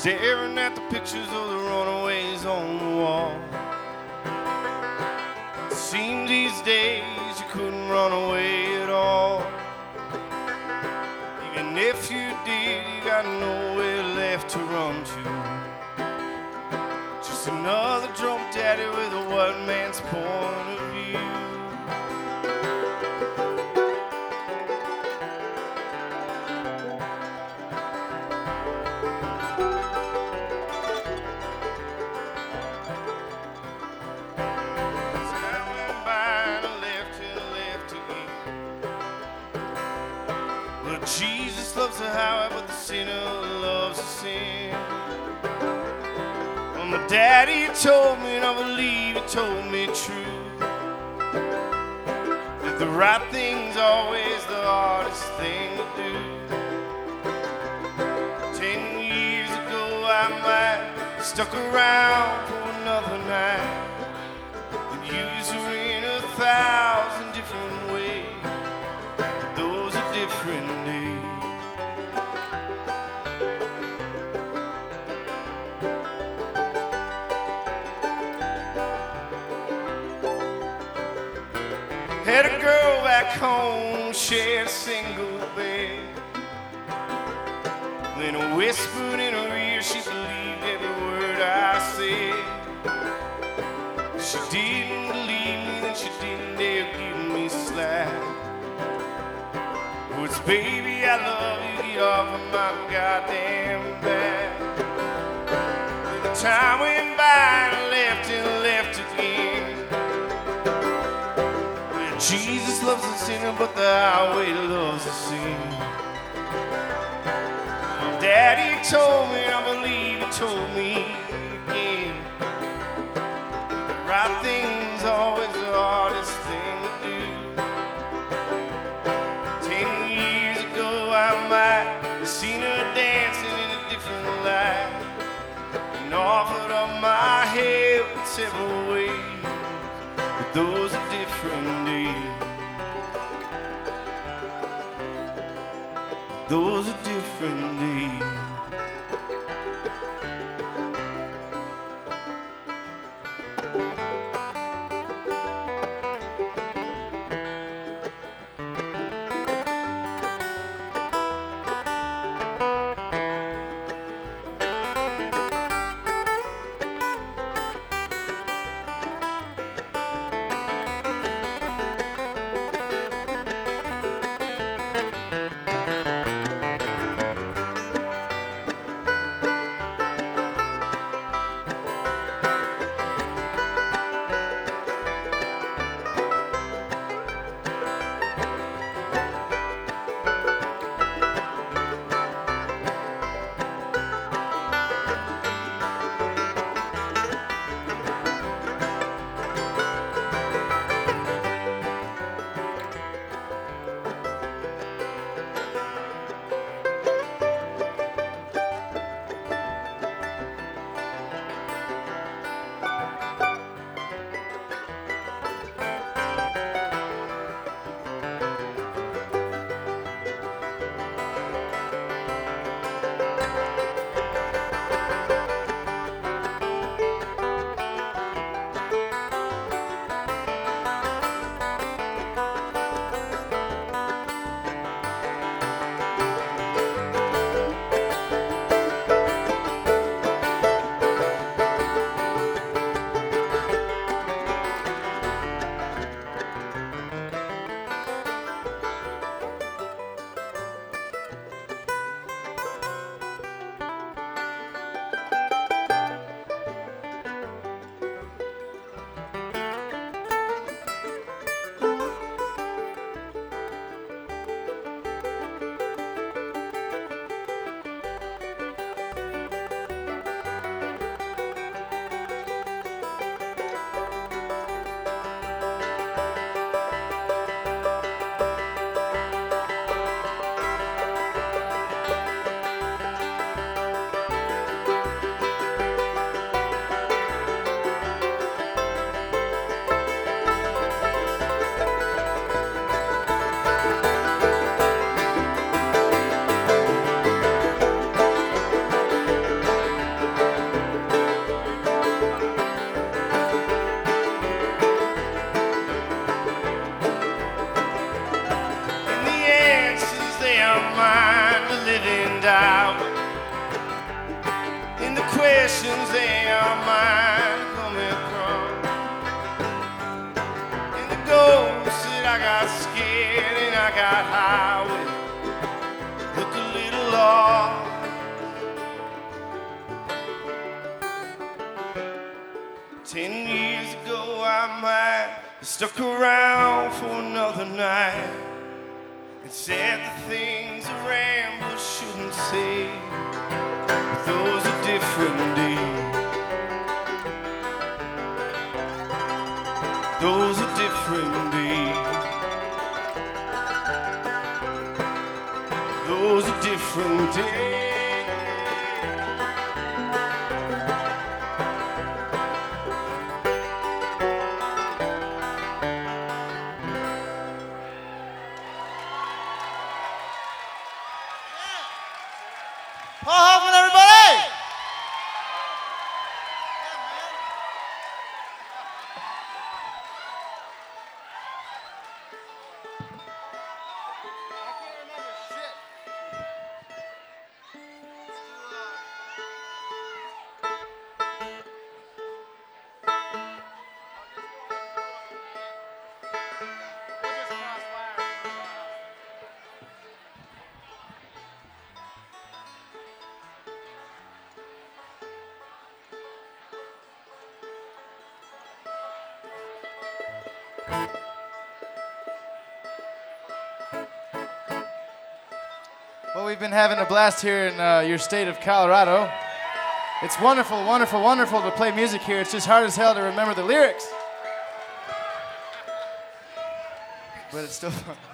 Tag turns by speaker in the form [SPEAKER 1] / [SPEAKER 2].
[SPEAKER 1] staring at the pictures of the runaways on the wall. It seemed these days you couldn't run away at all. Even if you did, you got nowhere left to run to. Just another drunk daddy with a white man's point of view. Jesus loves the highway, but the sinner loves the sin. Well, my daddy told me, and I believe he told me true, that the right thing's always the hardest thing to do. 10 years ago I might have stuck around for another night and use her in 1,000 different ways. But those are different days. Had a girl back home, shared a single bed. When I whispered in her ear, she believed every word I said. She didn't believe me, then she didn't dare give me slack. Words, baby, I love you, get off of my goddamn back. When the time went by and left again. Jesus loves the sinner, but the highway loves the sin. Daddy told me, I believe he told me again. The right thing's always the hardest thing to do. 10 years ago I might have seen her dancing in a different light and offered up my help in several ways. But those are different days. Those are different days. questions in your mind coming from. And the ghost that I got scared and I got high with look a little lost. 10 years ago I might have stuck around for another night and said the things a rambler shouldn't say. But those are different days. Those are different days. Those are different days.
[SPEAKER 2] Paul Hoffman, everybody! Well, we've been having a blast here in your state of Colorado. It's wonderful, wonderful, wonderful to play music here. It's just hard as hell to remember the lyrics. But it's still fun.